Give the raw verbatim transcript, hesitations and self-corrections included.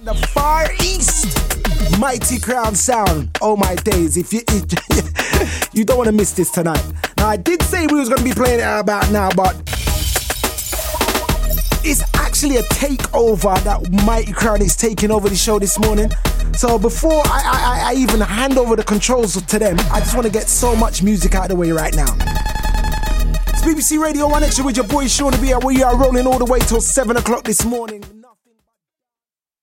The Far East. Mighty Crown Sound. Oh my days. If you you don't want to miss this tonight. Now I did say we was going to be playing it about now, but it's actually a takeover that Mighty Crown is taking over the show this morning. So before I, I, I even hand over the controls to them, I just want to get so much music out of the way right now. It's B B C Radio one Extra with your boy Sean B. We are rolling all the way till seven o'clock this morning.